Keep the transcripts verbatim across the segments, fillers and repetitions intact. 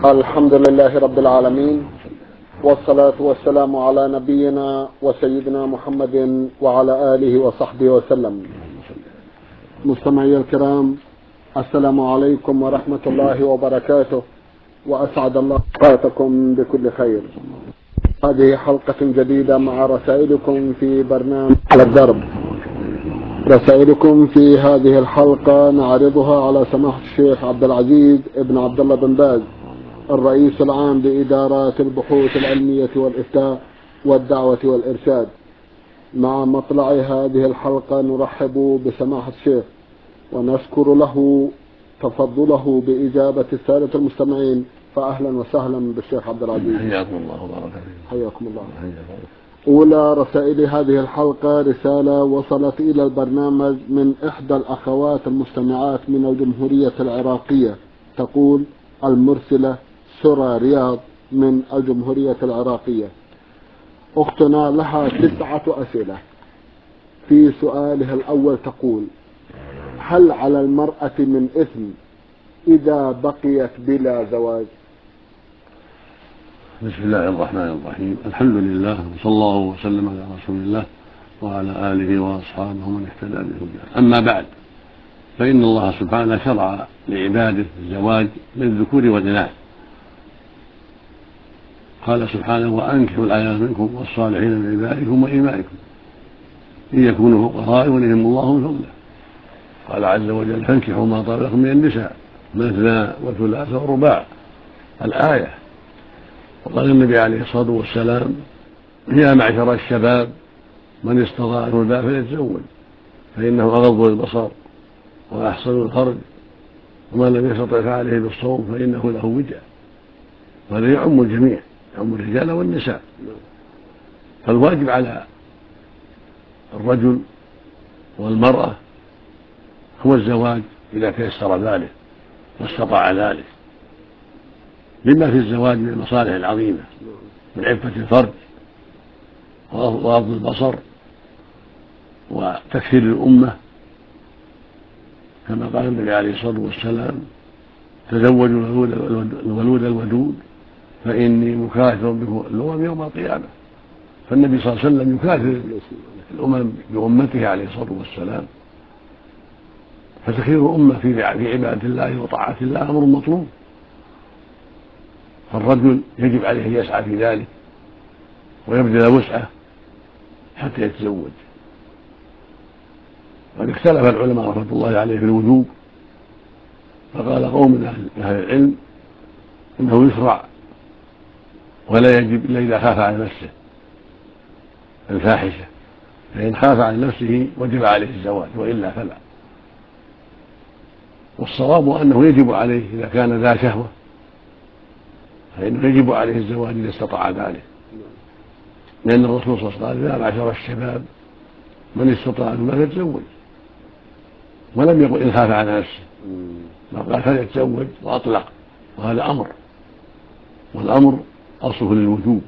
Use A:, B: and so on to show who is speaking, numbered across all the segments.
A: الحمد لله رب العالمين، والصلاة والسلام على نبينا وسيدنا محمد وعلى آله وصحبه وسلم. مستمعي الكرام، السلام عليكم ورحمة الله وبركاته، وأسعد الله أوقاتكم بكل خير. هذه حلقة جديدة مع رسائلكم في برنامج على الدرب. رسائلكم في هذه الحلقة نعرضها على سماحة الشيخ عبد العزيز ابن عبد الله بن باز، الرئيس العام لإدارات البحوث العلمية والإفتاء والدعوة والإرشاد. مع مطلع هذه الحلقة نرحب بسماحة الشيخ ونشكر له تفضله بإجابة السادة المستمعين، فأهلا وسهلا بالشيخ عبد العزيز.
B: حياكم الله وبارك فيكم.
A: حياكم الله. أولى رسائل هذه الحلقة رسالة وصلت إلى البرنامج من إحدى الأخوات المستمعات من الجمهورية العراقية، تقول المرسلة سرى رياض من الجمهورية العراقية. أختنا لها تسعة أسئلة. في سؤالها الأول تقول: هل على المرأة من إثم إذا بقيت بلا زواج؟
B: بسم الله الرحمن الرحيم، الحمد لله وصلى الله وسلم على رسول الله وعلى آله وأصحابه من اهتدى بهداه. أما بعد، فإن الله سبحانه شرع لعباده الزواج للذكور والإناث. قال سبحانه: وأنكحوا الأيام منكم والصالحين من عبادكم وإمائكم إن يكونوا فقراء يغنيهم الله من فضله. قال عز وجل: فانكحوا ما طاب لكم من النساء مثنى وثلاث ورباع، الآية. وقال النبي عليه الصلاة والسلام: يا معشر الشباب من استطاع منكم الباء فليتزوج فإنه أغض للبصر وأحصن الفرج ومن لم يستطع فعليه بالصوم فإنه له وجاء. وهذا يعم الجميع، يعم الرجال والنساء. فالواجب على الرجل والمرأة هو الزواج إذا تيسر ذلك واستطاع ذلك، لما في الزواج من المصالح العظيمة من عفة الفرج وغض البصر وتكثير الأمة، كما قال النبي عليه الصلاة والسلام: تزوجوا الولود الودود فإني مكاثر بكم الأمم يوم القيامة. فالنبي صلى الله عليه وسلم يكاثر الأمم بأمته عليه الصلاة والسلام. فتكثير الأمة في عبادة الله وطاعة الله أمر مطلوب، فالرجل يجب عليه أن يسعى في ذلك ويبذل وسعه حتى يتزوج. وقد اختلف العلماء رحمة الله عليه في الوجوب، فقال قوم من أهل العلم إنه يشرع ولا يجب إلا إذا خاف على نفسه الفاحشة، فإن خاف على نفسه وجب عليه الزواج وإلا فلا. والصواب أنه يجب عليه إذا كان ذا شهوة، فإنه يجب عليه الزواج إذا استطاع ذلك، لأن الرسول صلى الله عليه وسلم: يا معشر الشباب من استطاع منكم فليتزوج، ولم يقل إن خاف على نفسه، بل قال فليتزوج وأطلق. وهذا أمر، والأمر أصله للوجوب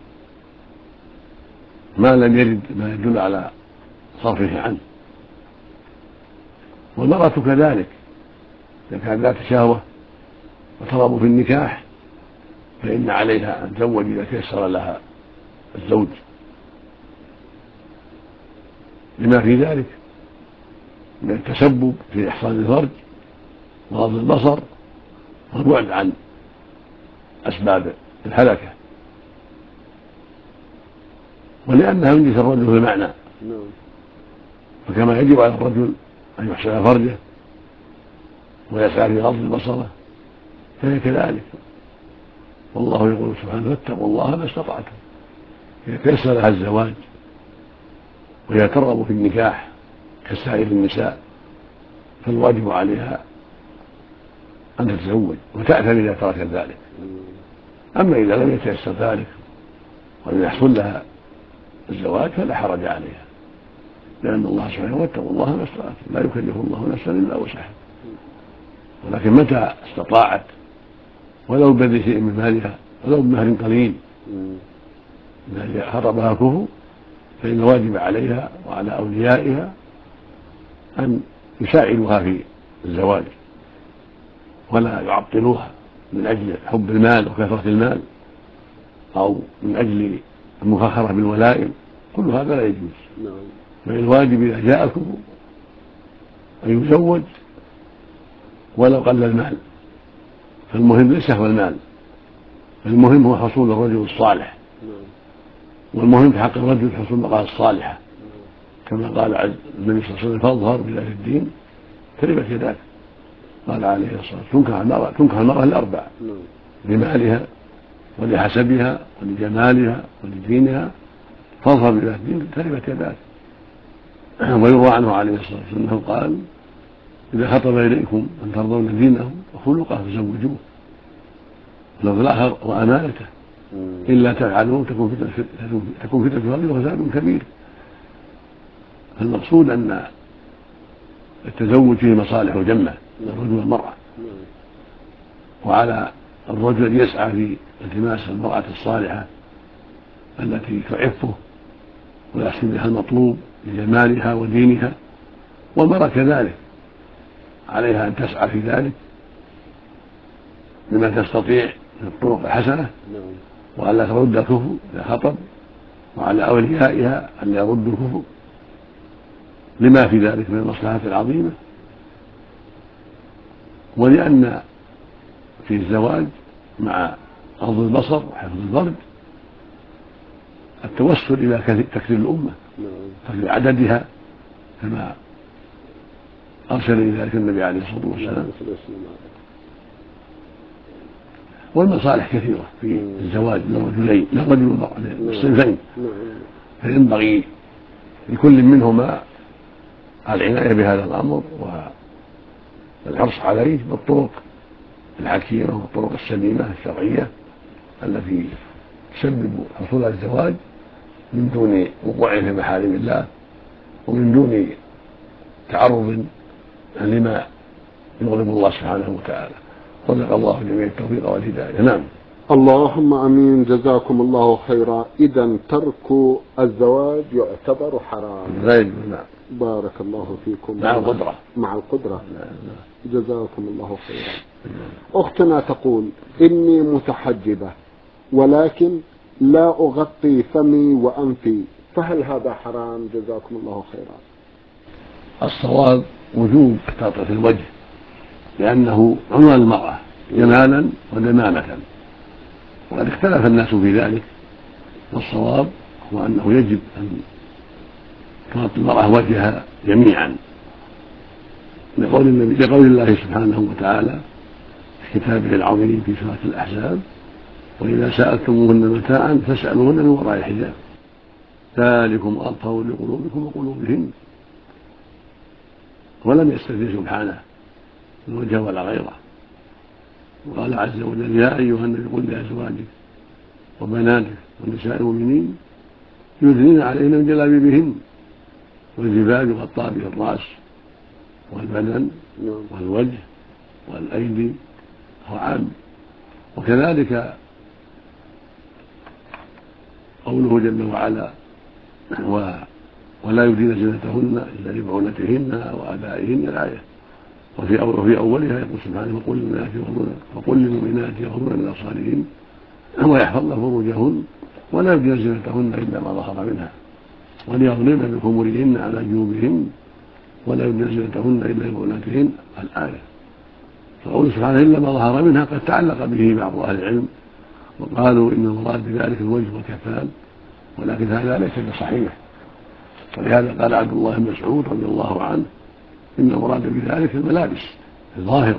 B: ما لم يرد ما يدل على صرفه عنه. والمرأة كذلك إذا كانت ذات شهوة وترغب في النكاح فإن عليها أن تزوج إذا تيسر لها الزوج، لما في ذلك من التسبب في إحصان الفرج وغض البصر والبعد عن أسباب الهلكة، ولأنها من جنس الرجل في المعنى. فكما يجب على الرجل أن يحسن فرجه ويسعى في غض بصره فهي كذلك. والله يقول سبحانه: فاتقوا الله ما استطعتم. إذا تيسر لها الزواج وهي ترغب في النكاح كسائر النساء فالواجب عليها أن تتزوج وتأثم إذا تركت ذلك. أما إذا لم يتيسر ذلك ولم يحصل لها الزواج فلا حرج عليها، لأن الله سبحانه: واتقوا الله ما استطعتم لا يكلف الله نفسا إلا وسعها. ولكن متى استطاعت ولو بذل شيء من مالها ولو بمهر قليل إذا خطبها كفو فإن الواجب عليها وعلى أوليائها أن يساعدوها في الزواج ولا يعطلوها من أجل حب المال وكثرة المال أو من أجل المفاخرة بالولائم، كل هذا لا يجوز. بل الواجب إذا جاءكم أن يزوج ولو قل المال، فالمهم ليس هو المال، المهم هو حصول الرجل الصالح، والمهم في حق الرجل حصول المرأة الصالحة، كما قال النبي صلى الله عليه وسلم: فاظهر بذات الدين تربت يداك. قال عليه الصلاة والسلام: تنكح المرأة تنكح المرأة لأربع: لمالها ولحسبها ولجمالها ولدينها، فاظهر بذات الدين تربت يداك. ويروى عنه عليه الصلاة والسلام أنه قال: إذا خطب إليكم من ترضون دينه وخلقه فزوجوه، لفظ الآخر: وأمانته، إلا تفعلوا تكون فتنة تكون فتنة في الأرض وفساد كبير. المقصود أن التزوج فيه مصالح جمة للرجل والمرأة، وعلى الرجل أن يسعى في التماس المرأة الصالحة التي تعفه ويحسن بها المطلوب لجمالها ودينها، والمرأة كذلك عليها أن تسعى في ذلك بما تستطيع من الطرق الحسنة، وألا ترد الكفر إذا خطب، وعلى أوليائها أن يردوا الكفر لما في ذلك من المصلحة العظيمة، ولأن في الزواج مع غض البصر وحفظ الفرج التوسل إلى تكثير الأمة، تكثير عددها، كما أرسل إلى ذلك النبي عليه الصلاة والسلام. والمصالح كثيرة في الزواج من الرجلين، من الرجل والمرأة، الصنفين، فينبغي لكل منهما العناية بهذا الأمر والحرص عليه بالطرق الحكيمة والطرق السليمة الشرعية التي تسبب حصول الزواج من دون وقوع في محارم الله ومن دون تعرض لما يغضب الله سبحانه وتعالى. وفق الله جميع التوفيق والهداية. نعم.
A: اللهم امين. جزاكم الله خيرا. اذا ترك الزواج يعتبر حرام.
B: غير. نعم.
A: بارك الله فيكم.
B: مع القدرة.
A: مع القدرة. جزاكم الله خيرا. اختنا تقول: اني متحجبة ولكن لا اغطي فمي وانفي، فهل هذا حرام؟ جزاكم الله خيرا.
B: الصواب وجوب تغطية الوجه، لأنه عنوان المرأة جمالا ودمامة، وقد اختلف الناس في ذلك، والصواب هو أنه يجب أن تغطي المرأة وجهها جميعا، لقول النبي لقول الله سبحانه وتعالى في كتابه العظيم في سورة الأحزاب: وإذا سألتموهن متاعا فاسألوهن من وراء الحجاب ذلكم أطهر لقلوبكم وقلوبهن. ولم يستثني سبحانه الوجه ولا غيره، وقال عز وجل: يا أيها النبي قل لأزواجك وبناتك ونساء المؤمنين يدنين عليهن من جلابيبهن، والجبال يغطى به الرأس والبدن والوجه والأيدي وعام. وكذلك قوله جل وعلا: ولا يبدين زينتهن إلا لبعولتهن وآبائهن، الآية. وفي وفي أولها يقول سبحانه: وقل للمؤمنات يغضضن وقل للمؤمنات يغضضن من أبصارهن ويحفظن فروجهن ولا يبدين زينتهن إلا ما ظهر منها وليضربن بخمرهن على جيوبهن ولا يبدين زينتهن إلا لبعولتهن، الآية. فقوله سبحانه إلا ما ظهر منها قد تعلق به بعض أهل العلم وقالوا إن المراد بذلك الوجه والكفان، ولكن هذا ليس بصحيح، ولهذا قال عبد الله بن مسعود رضي الله عنه: إن المراد بذلك الملابس الظاهرة.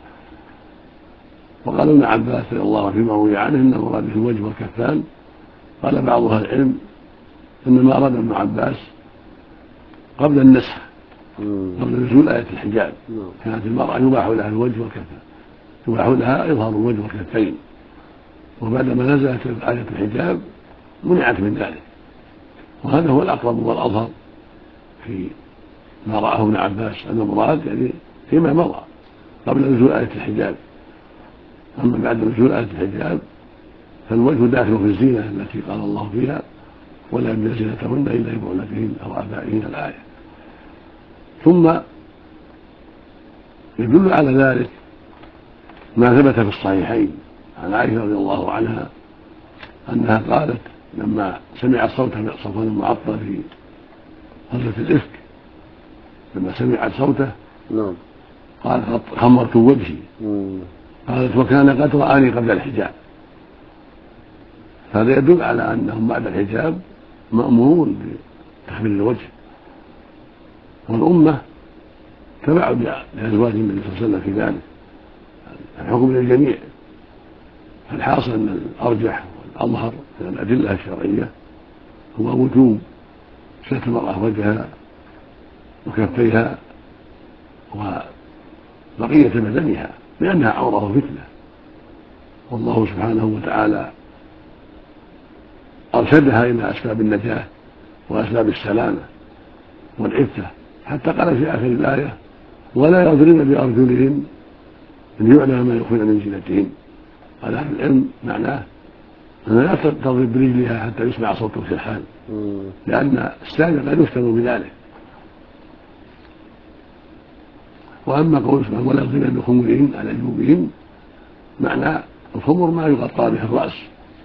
B: وقال ابن عباس رضي الله عنه فيما روي عنه: إن المراد بالوجه والكفان. قال بعض أهل العلم إنما أراد ابن عباس قبل النسخ، قبل نزول آية الحجاب، كانت المرأة يباح لها الوجه والكفان، يباح لها إظهار الوجه والكفين، وبعدما نزلت آية الحجاب منعت من ذلك. وهذا هو الأقرب والأظهر في ما رآه ابن عباس، أن المراد يعني فيما مضى قبل نزول آية الحجاب. أما بعد نزول آية الحجاب فالوجه داخل في الزينة التي قال الله فيها: ولا يبدين زينتهن إلا لبعولتهن أو آبائهن، الآية. ثم يدل على ذلك ما ثبت في الصحيحين عن عائشة رضي الله عنها أنها قالت لما سمعت صوت صفوان المعطل في غزوة الإفك، لما سمعت صوته
A: نعم
B: قالت خمرت وجهي، قالت وكان قد رآني قبل الحجاب. هذا يدل على أنهم بعد الحجاب مأمورون بتخمير الوجه، والأمة تبعوا لأزواج النبي صلى الله عليه وسلم في ذلك، الحكم للجميع. فالحاصل أن الأرجح والأظهر من الأدلة الشرعية هو وجوب ستر المرأة وجهها وكفيها وبقية بدنها، لأنها عورة فتنة، والله سبحانه وتعالى أرشدها إلى أسباب النجاة وأسباب السلامة والعفة، حتى قال في آخر الآية ولا يضربن بأرجلهن أن يعلم ما يخفين من زينتهن. قال أهل العلم معناه أن لا تضرب برجلها حتى يسمع صوت السرحان، لأن السامع قد يفتن بذلك. وأما قول سبحانه ولا يضربن بخمرهن على جيوبهن، معنى الخمر ما يغطى به الرأس،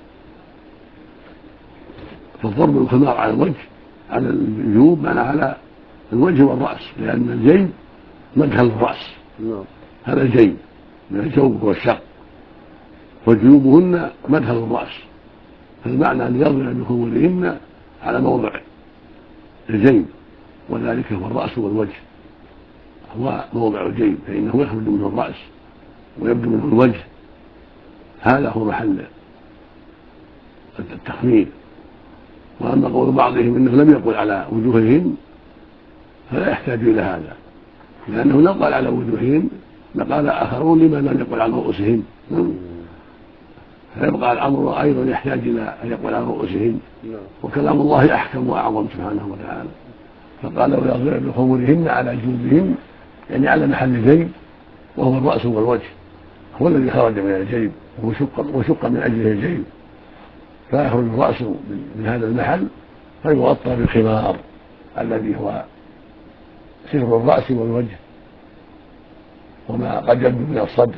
B: فالضرب الخمار على الوجه على الجيوب معنى على الوجه والرأس، لأن الجيب مدخل الرأس، هذا الجيب من الجوب والشق، وجيوبهن مدخل الرأس، فالمعنى أن يضرب بخمرهن على موضع الجيب، وذلك هو الرأس والوجه، هو موضع الجيب فإنه يخرج منه الرأس ويبدو منه الوجه، هذا هو محل التخمير. وأما قول بعضهم إنه لم يقل على وجوههن فلا يحتاج إلى هذا، لأنه لو قال على وجوههن لقال آخرون لما لم يقل عن رؤوسهن، فيبقى الأمر أيضا يحتاج إلى أن يقول عن رؤوسهن، وكلام الله أحكم وأعظم سبحانه وتعالى، فقال ويضربن بخمرهن على جيوبهن، يعني على محل الجيب وهو الرأس والوجه، هو الذي خرج من الجيب وشق, وشق من أجله الجيب، فيخرج الرأس من هذا المحل فيغطى بالخمار الذي هو ستر الرأس والوجه وما قد يبدو من الصدر.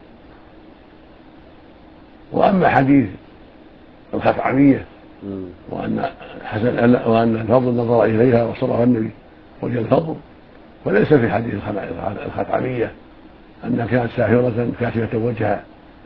B: وأما حديث الخثعمية وأن حسن وأن الفضل نظر إليها وصرف النبي وجه الفضل، فليس في حديث الخثعمية أنها كانت ساهرة كاشفة وجهها،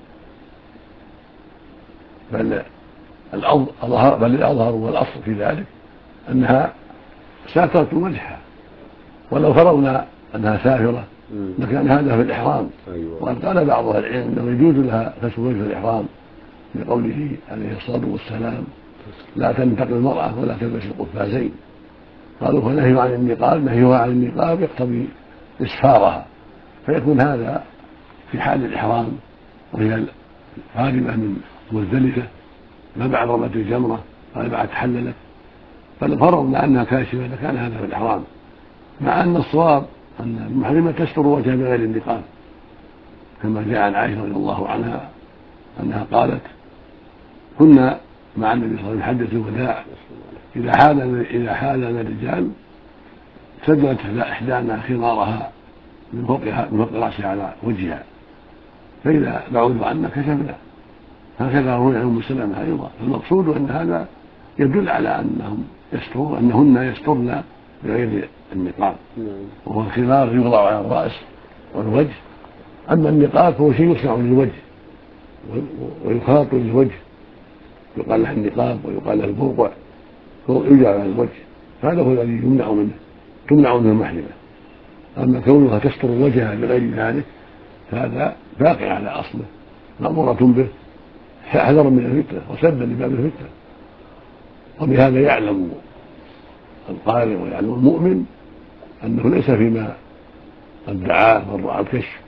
B: بل الأظهر بل الأظهر والأصل في ذلك أنها ساترت وجهها، ولو فرضنا أنها ساهرة لكان هذا في الإحرام. وقد قال بعض أهل العلم أنه يجوز لها كشف وجه الإحرام بقوله عليه الصلاة والسلام لا تنتقل المرأة ولا تلبس القفازين، قالوا فنهي عن النقاب نهيها عن النقاب يقتضي إسفارها، فيكون هذا في حال الإحرام وهي القادمة من مزدلفة ما بعد رمة الجمرة قال بعد تحللت، فلو فرضنا أنها كاشفة لكان هذا في الإحرام، مع أن الصواب أن المحرمة تستر وجهها بغير النقاب، كما جاء عن عائشة رضي الله عنها أنها قالت كنا مع النبي صلى الله عليه وسلم حجة الوداع إذا حال إذا حالنا الرجال سدلت إحدانا خمارها من فوقها من فوق رأسها على وجهها، فإذا بعدوا عنا كشفنا، هكذا روي عن أم سلمة أيضا. فالمقصود أن هذا يدل على أنهم يسترون أنهن يسترن بغير النقاب، وهو الخمار يوضع على الرأس والوجه. أما النقاب فهو شيء يصنع للوجه ويخاط للوجه، يقال له النقاب ويقال له البرقع، فهو يوجع على الوجه، هذا هو الذي يمنع منه تمنع منه المحرمة. أما كونها تستر وجهها بغير ذلك فهذا باقي على أصله مأمورة به حذرا من الفتنة وسدا لباب الفتنة. وبهذا يعلم القارئ ويعلم المؤمن أنه ليس فيما ادعاه من رأى الكشف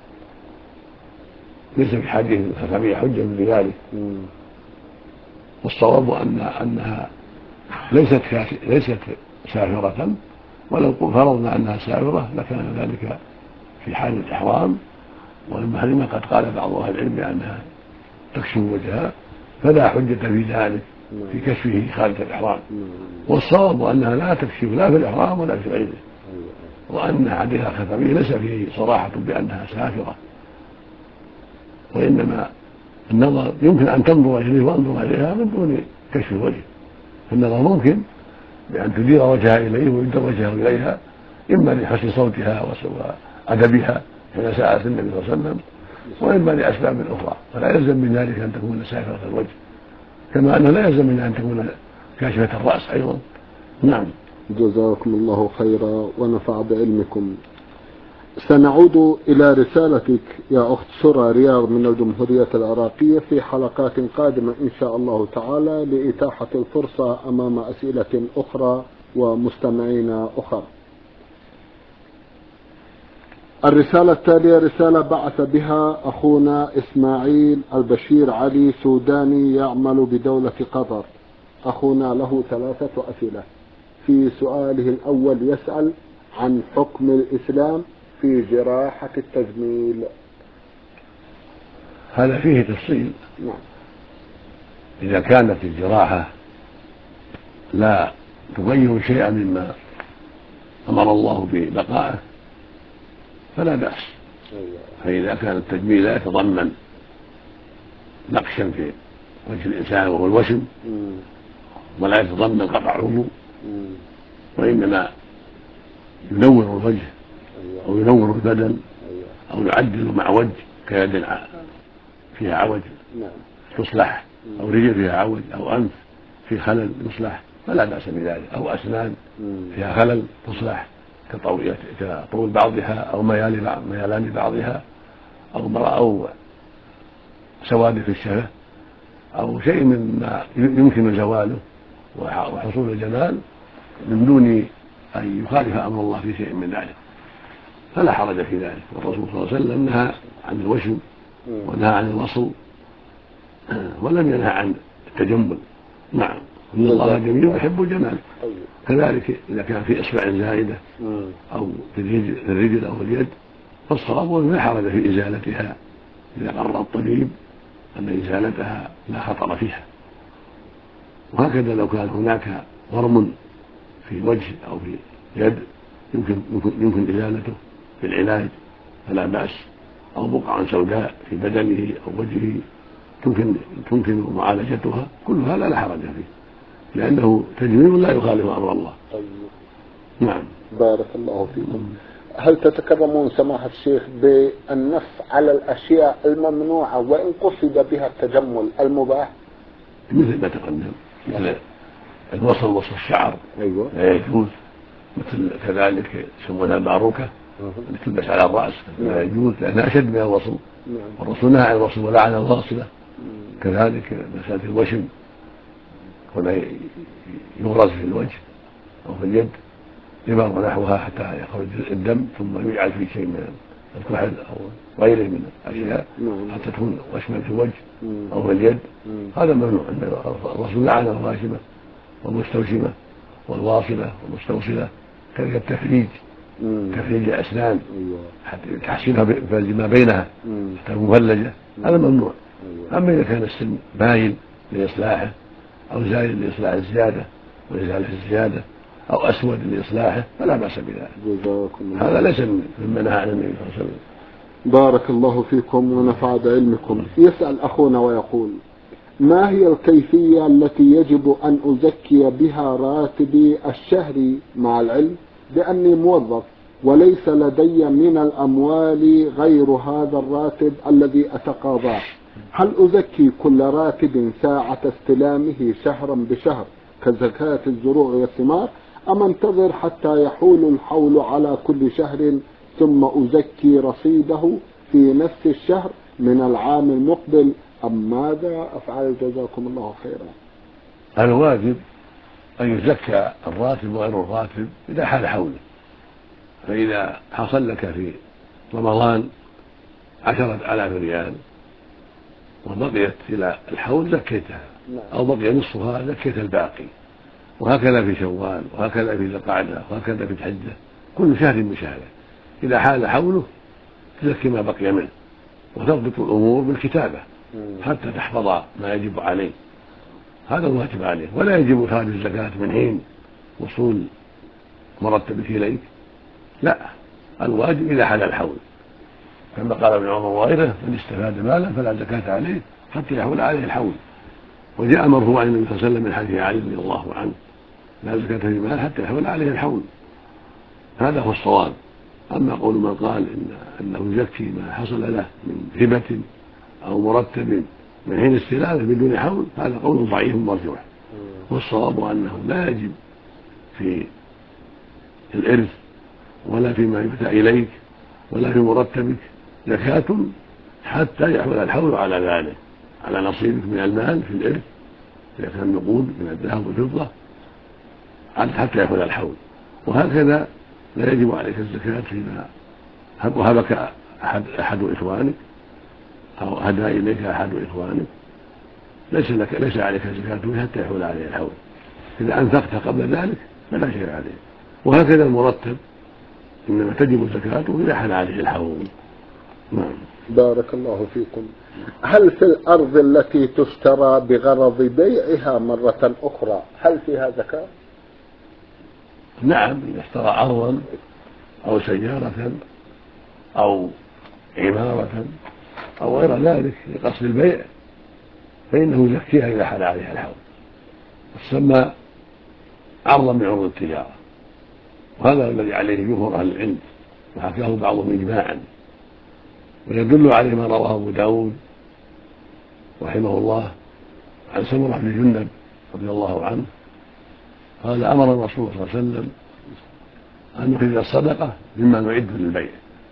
B: ليس في حديث الخثعمية حجة من ذلك، والصواب أن أنها ليست ليست سافرة، ولو فرضنا أنها سافرة لكان ذلك في حال الإحرام، والمحرمة قد قال بعض أهل العلم بأنها تكشف وجهها فلا حجة في ذلك في كشفه خارج الإحرام، والصواب أنها لا تكشف لا في الإحرام ولا في غيره، وأن حديث الخثعمية ليس فيه صراحة بأنها سافرة، وإنما النظر يمكن أن تنظر إليه وأنظر إليها من دون كشف الوجه. فالنظر ممكن بأن تدير وجهها إليه ويدر وجهه إليها، إما لحسن صوتها وأدبها حين سألت النبي صلى الله عليه وسلم، وإما لأسباب أخرى، فلا يلزم من ذلك أن تكون سافرة الوجه، كما أنه لا يلزم منها أن تكون كاشفة الرأس أيضا. نعم.
A: جزاكم الله خيرا ونفع بعلمكم. سنعود إلى رسالتك يا أخت سرى رياض من الجمهورية العراقية في حلقات قادمة إن شاء الله تعالى لإتاحة الفرصة أمام أسئلة أخرى ومستمعين أخرى. الرسالة التالية رسالة بعث بها أخونا إسماعيل البشير علي سوداني يعمل بدولة قطر. أخونا له ثلاثة أسئلة. في سؤاله الأول يسأل عن حكم الإسلام في جراحة التجميل.
B: هذا فيه تفصيل.
A: نعم.
B: إذا كانت الجراحة لا تغير شيئا مما أمر الله ببقائه فلا بأس. فإذا كان التجميل لا يتضمن نقشا في وجه الإنسان وهو الوشم، ولا يتضمن قطع عضو، وإنما ينور الوجه أو ينور البدن أو يعدل مع وجه كيد فيها عوج تصلح، أو رجل فيها عوج، أو أنف في خلل يصلح، فلا بأس بذلك، أو أسنان فيها خلل تصلح كطول بعضها أو ميلان بعضها، أو أو سواد في الشفة، أو شيء مما يمكن زواله وحصول الجمال من دون أن يخالف أمر الله في شيء من ذلك، فلا حرج في ذلك. والرسول صلى الله عليه وسلم نهى عن الوشم ونهى عن الوصل ولم ينهى عن التجمل. نعم، إن الله جميل يحب الجمال. كذلك إذا كان في إصبع زائدة أو في الرجل أو في اليد فالصواب لا حرج في إزالتها إذا قرر الطبيب أن إزالتها لا خطر فيها. وهكذا لو كان هناك ورم في وجه أو في يد يمكن يمكن إزالته في العلاج فلا بأس، أو بقعة سوداء في بدنه أو وجهه تمكن تمكن معالجتها، كل هذا لا حرج فيه لأنه تجميل لا يخالف أمر الله.
A: طيب.
B: نعم.
A: بارك الله فيكم. هل تتكرمون سماحة الشيخ بالنص على الأشياء الممنوعة وإن قصد بها التجمل المباح؟
B: مثل ما تقدم، مثل الوصل وصل الشعر.
A: أيوة.
B: لا يجوز. مثل كذلك يسمونها الباروكة اللي تلبس على الرأس لا يجوز لأنها أشد من الوصل. والرسول نهى عن الوصل ولعن الواصلة. كذلك مسألة الوشم ولا يغرز في الوجه أو في اليد إبر ونحوها حتى يخرج الدم ثم يجعل في شيء من الكحل أو غيره من الأشياء حتى تكون وشما في الوجه أو في اليد، هذا ممنوع. الرسول لعن الواشمة والمستوشمة والواصلة والمستوصلة. كذلك التفريج، تفريج الأسنان حتى تحسينها ما بينها حتى مفلجة، هذا ممنوع. أما إذا كان السن باين لإصلاحه أو زايد لإصلاح الزيادة وإزالة الزيادة أو أسود لإصلاحه فلا بأس بذلك. هذا ليس مما نهى عن النبي صلى الله عليه وسلم.
A: بارك الله فيكم ونفع بعلمكم. يسأل أخونا ويقول: ما هي الكيفية التي يجب أن أزكي بها راتبي الشهري مع العلم بأني موظف وليس لدي من الأموال غير هذا الراتب الذي أتقاضاه؟ هل أزكي كل راتب ساعة استلامه شهرا بشهر كزكاة الزروع والثمار، أم انتظر حتى يحول الحول على كل شهر ثم أزكي رصيده في نفس الشهر من العام المقبل، أم ماذا أفعل؟ جزاكم الله خيرا.
B: الواجب أن يزكى الراتب وغير الراتب إذا حال حوله. فإذا حصل لك في رمضان عشرة آلاف ريال وبقيت إلى الحول زكيتها، أو بقي نصفها زكيت الباقي، وهكذا في شوال وهكذا في ذي القعدة وهكذا في الحجة، كل شهر بشهره. إذا حال حوله تزكي ما بقي منه وتضبط الأمور بالكتابة حتى تحفظ ما يجب عليه، هذا الواجب عليه. ولا يجب إخراج الزكاة من حين وصول مرتبك إليك، لا، الواجب إذا حال الحول. كما قال ابن عمر وغيره: من استفاد مالا فلا زكاة عليه حتى يحول عليه الحول. وجاء مرفوعا عن النبي صلى الله عليه وسلم من حديث علي رضي الله عنه: لا زكاة في المال حتى يحول عليه الحول. هذا هو الصواب. أما قول من قال إن أنه يزكي ما حصل له من هبة أو مرتب من حين استلامه بدون حول، هذا قول ضعيف مرجوح. والصواب أنه لا يجب في الإرث ولا فيما يؤتى إليك ولا في مرتبك زكاة حتى يحول الحول على ذلك، على نصيبك من المال في الإرث إذا كان نقود من الذهب والفضة حتى يحول الحول. وهكذا لا يجب عليك الزكاة فيما وهبك أحد, أحد إخوانك أو هدى إليك أحد إخوانك، ليس لك ليس عليك الزكاة فيه حتى يحول عليه الحول. إذا أنفقت قبل ذلك فلا شيء عليه. وهكذا المرتب إنما تجب الزكاة إذا حل عليه الحول. نعم.
A: بارك الله فيكم. هل في الأرض التي تشترى بغرض بيعها مرة أخرى هل فيها زكاة؟
B: نعم، إذا اشترى أرضا أو سيارة أو عمارة أو غير ذلك لقصد البيع فإنه يزكيها إذا حل عليها الحول، تسمى عرضا من عروض التجارة. وهذا الذي عليه جمهور أهل العلم، وحكاه بعضهم إجماعا. ويدل عليه ما رواه أبو داود رحمه الله عن سمرة بن جندب رضي الله عنه قال: أمر الرسول صلى الله عليه وسلم أن نخرج الصدقة مما نعد للبيع.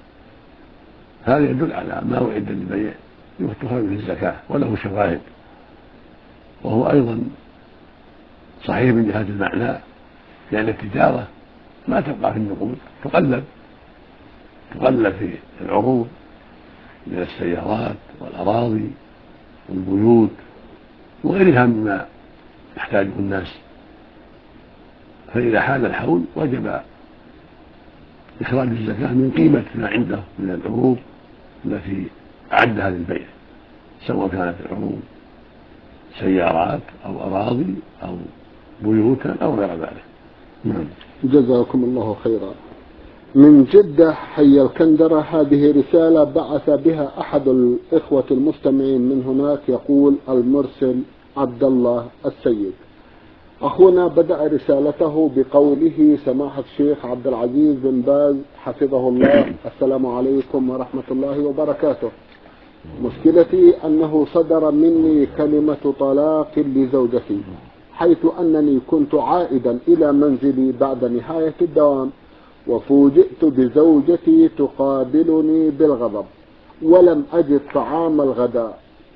B: هذا يدل على ما أعد للبيع تخرج من الزكاة وله شواهد. وهو أيضا صحيح من جهة المعنى، لأن التجارة ما تبقى في النقود، تقلب تقلب في العروض من السيارات والأراضي والبيوت وغيرها مما يحتاجه الناس. فإذا حال الحول وجب إخراج الزكاة من قيمة ما عنده من العروض التي أعدها للبيع، سواء كانت العروض سيارات أو أراضي أو بيوتا أو غير ذلك. نعم.
A: جزاكم الله خيرا. من جدة حي الكندرة، هذه رسالة بعث بها أحد الإخوة المستمعين من هناك، يقول المرسل عبد الله السيد. أخونا بدأ رسالته بقوله: سماحة الشيخ عبد العزيز بن باز حفظه الله، السلام عليكم ورحمة الله وبركاته. مشكلتي أنه صدر مني كلمة طلاق لزوجتي، حيث أنني كنت عائدا إلى منزلي بعد نهاية الدوام، وفوجئت بزوجتي تقابلني بالغضب، ولم أجد طعام الغداء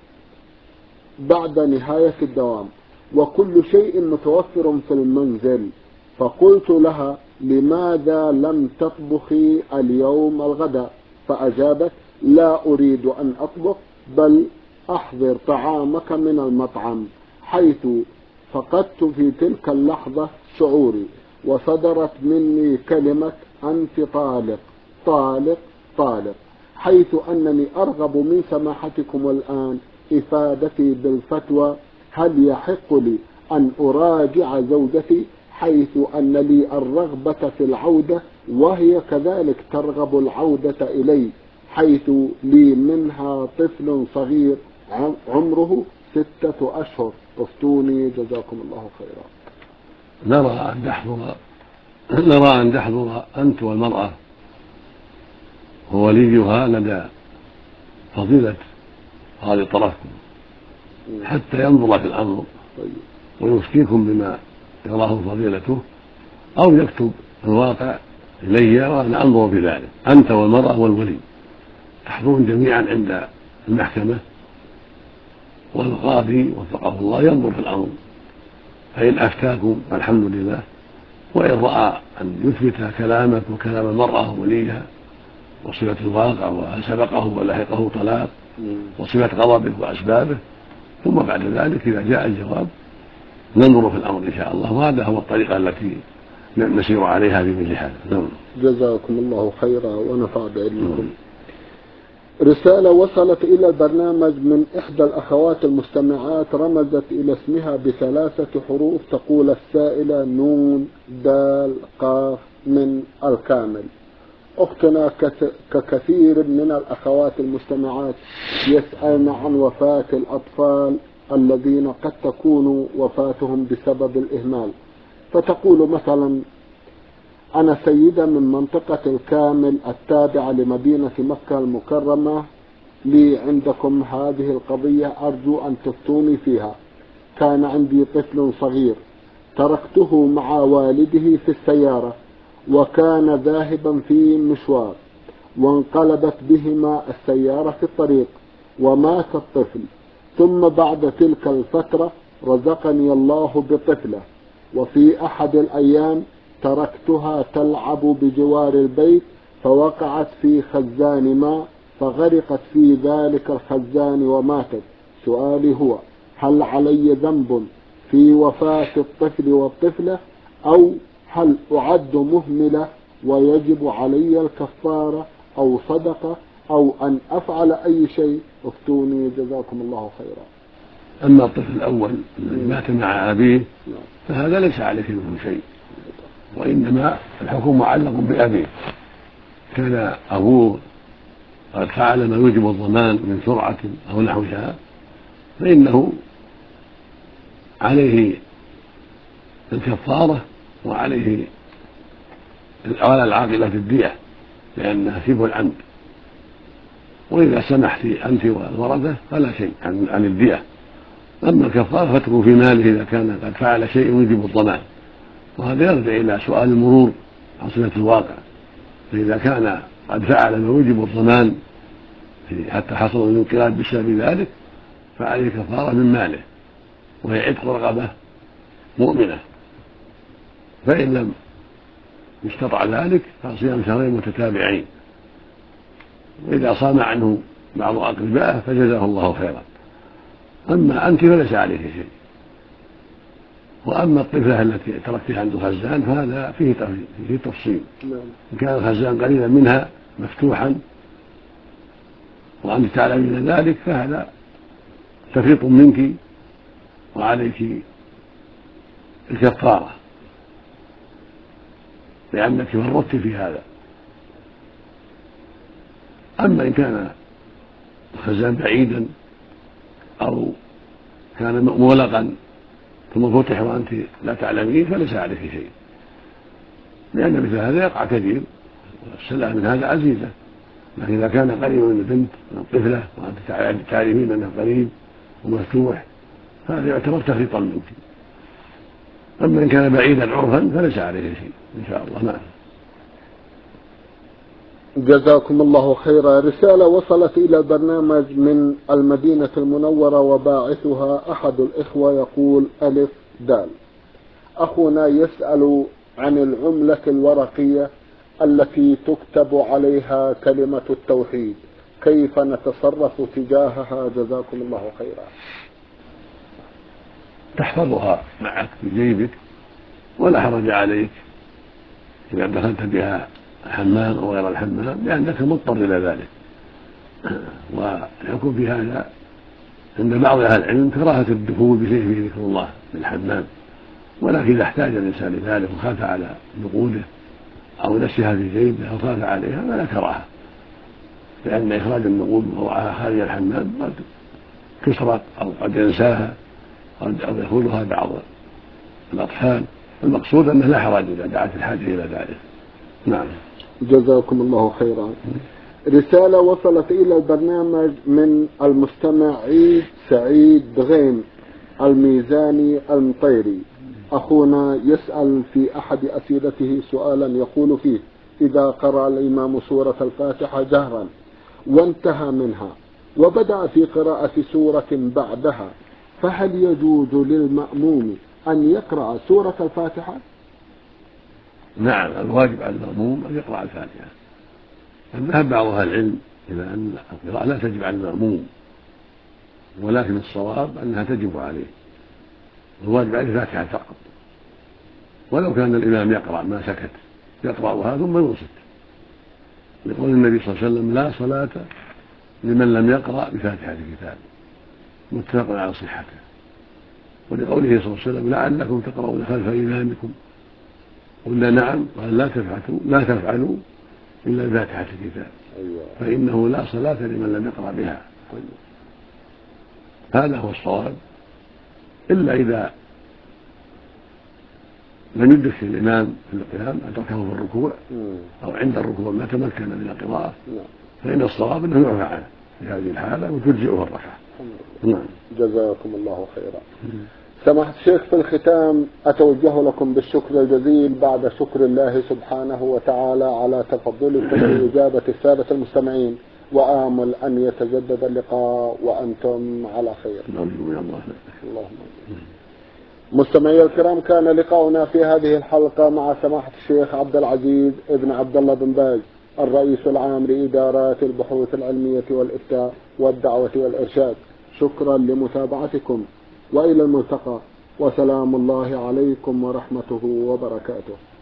A: بعد نهاية الدوام، وكل شيء متوفر في المنزل. فقلت لها: لماذا لم تطبخي اليوم الغداء؟ فأجابت: لا أريد أن أطبخ، بل أحضر طعامك من المطعم، حيث فقدت في تلك اللحظة شعوري، وصدرت مني كلمة: أنت طالق طالق طالق، حيث أنني أرغب من سماحتكم الآن إفادتي بالفتوى. هل يحق لي أن أراجع زوجتي، حيث أن لي الرغبة في العودة وهي كذلك ترغب العودة إلي، حيث لي منها طفل صغير عمره ستة أشهر؟ افتوني جزاكم الله خيرا.
B: نرى أن تحضر نرى أن تحضر أنت والمرأة ووليها لدى فضيلة هذه طرفكم حتى ينظر في الأمر ويفتيكم بما يراه فضيلته، أو يكتب الواقع إلي وأنا أنظر في ذلك. أنت والمرأة والولي تحضرون جميعا عند المحكمة، والقاضي وفقه الله ينظر في الأمر، فإن أفتاكم الحمد لله، وإن رأى أن يثبت كلامك وكلام المرأة ووليها وصفة الواقع وهل سبقه ولحقه طلاق وصفة غضبه وأسبابه، ثم بعد ذلك إذا جاء الجواب ننظر في الأمر إن شاء الله. وهذا هو الطريقة التي نسير عليها بمثل هذا.
A: جزاكم الله خيرا ونفع بعلمكم. رسالة وصلت إلى البرنامج من إحدى الأخوات المستمعات، رمزت إلى اسمها بثلاثة حروف، تقول السائلة: نون دال قاف من الكامل. أختنا ككثير من الأخوات المستمعات يسألن عن وفاة الأطفال الذين قد تكون وفاتهم بسبب الإهمال، فتقول مثلا: أنا سيدة من منطقة الكامل التابعة لمدينة مكة المكرمة، لي عندكم هذه القضية أرجو أن تفتوني فيها. كان عندي طفل صغير تركته مع والده في السيارة، وكان ذاهبا في مشوار، وانقلبت بهما السيارة في الطريق ومات الطفل. ثم بعد تلك الفترة رزقني الله بطفلة، وفي أحد الأيام تركتها تلعب بجوار البيت فوقعت في خزان ماء فغرقت في ذلك الخزان وماتت. سؤالي هو: هل علي ذنب في وفاة الطفل والطفلة، أو هل أعد مهملة ويجب علي الكفارة أو صدقة أو أن أفعل أي شيء؟ افتوني جزاكم الله خيرا.
B: أما الطفل الأول الذي مات مع أبيه فهذا ليس عليه منه شيء، وإنما الحكم معلق بأبيه. كان أبوه قد فعل ما يوجب الضمان من سرعة أو نحوها، فإنه عليه الكفارة وعليه على العاقلة الدية، لأنها شبه العمد. وإذا سمحت أنت والورثة فلا شيء عن, عن الدية. أما الكفارة فتكون في ماله إذا كان قد فعل شيء يوجب الضمان، وهذا يرجع إلى سؤال المرور عن صلة الواقع. فإذا كان قد فعل ما يوجب الضمان حتى حصل الانقلاب بسبب ذلك فعليه كفارة من ماله، وهي عتق رقبة مؤمنة. فإن لم يستطع ذلك فصيام شهرين متتابعين، وإذا صام عنه بعض أقربائه فجزاه الله خيرا. أما أنت فليس عليك شيء. وأما الطفلة التي تركتها عند الخزان فهذا فيه فيه تفصيل. إن كان الخزان قريبا منها مفتوحا وأنت تعلمين ذلك فهذا تفريط منك وعليك الكفارة، لأنك فرطت في هذا. أما إن كان الخزان بعيدا أو كان مغلقا ثم فتح وأنت لا تعلمين فليس عليك شيء، لأن مثل هذا يقع كثير والسلامة من هذا عزيزة. لكن إذا كان قريبا من البنت من الطفلة وأنت تعلمين أنه قريب ومفتوح فهذا يعتبر تفريطا منك. أما إن كان بعيدا عرفا فليس عليه شيء إن شاء الله. نعم.
A: جزاكم الله خيرا. رسالة وصلت إلى البرنامج من المدينة المنورة وباعثها أحد الإخوة يقول: ألف دال. أخونا يسأل عن العملة الورقية التي تكتب عليها كلمة التوحيد، كيف نتصرف تجاهها؟ جزاكم الله خيرا.
B: تحفظها معك في جيبك ولا حرج عليك إذا دخلت بها الحمام أو غير الحمام، لأنك مضطر إلى ذلك. ويكون في هذا عند بعض أهل العلم كراهة الدخول بشيء فيه ذكر الله في الحمام، ولكن إذا احتاج الإنسان لذلك وخاف على نقوده أو نسيها في جيبه أو خاف عليها فلا كراهة، لأن إخراج النقود ووضعها خارج الحمام قد تسرق أو قد ينساها أو يأخذها بعض الأطفال. المقصود أنه لا حرج إذا دعت الحاجة إلى ذلك. نعم.
A: جزاكم الله خيرا. رسالة وصلت إلى البرنامج من المستمع عيد سعيد بغيم الميزاني المطيري. أخونا يسأل في أحد أسئلته سؤالا يقول فيه: إذا قرأ الإمام سورة الفاتحة جهرا وانتهى منها وبدأ في قراءة سورة بعدها، فهل يجوز للمأموم أن يقرأ سورة الفاتحة؟
B: نعم، الواجب على المأموم أن يقرأ الفاتحة. ذهب بعض أهل العلم إلى أن القراءة لا تجب على المأموم، ولكن الصواب أنها تجب عليه. الواجب عليه الفاتحة فقط، ولو كان الإمام يقرأ ما سكت يقرأها ثم ينصت، لقول النبي صلى الله عليه وسلم: لا صلاة لمن لم يقرأ بفاتحة الكتاب، متفق على صحته. ولقوله صلى الله عليه وسلم: لعلكم تقرؤون خلف إمامكم، قلنا نعم، قال لا تفعلوا لا تفعلوا إلا فاتحة الكتاب.
A: أيوة.
B: فإنه لا صلاة لمن لم يقرأ بها. هذا هو الصواب، إلا إذا لم يدرك الإمام في القيام أدركه في الركوع أو عند الركوع ما تمكن من القراءة، فإن الصواب أنه يعفى عنه في هذه الحالة وتجزئه الركعة.
A: نعم. جزاكم الله خيرا. سماحة الشيخ، في الختام أتوجه لكم بالشكر الجزيل بعد شكر الله سبحانه وتعالى على تفضلكم بإجابة السادة المستمعين، وآمل أن يتجدد اللقاء وأنتم على خير. اللهم مستمعي الكرام، كان لقاؤنا في هذه الحلقة مع سماحة الشيخ عبد العزيز ابن عبد الله بن باز، الرئيس العام لإدارات البحوث العلمية والإفتاء والدعوة والإرشاد. شكرا لمتابعتكم، وإلى الملتقى، وسلام الله عليكم ورحمته وبركاته.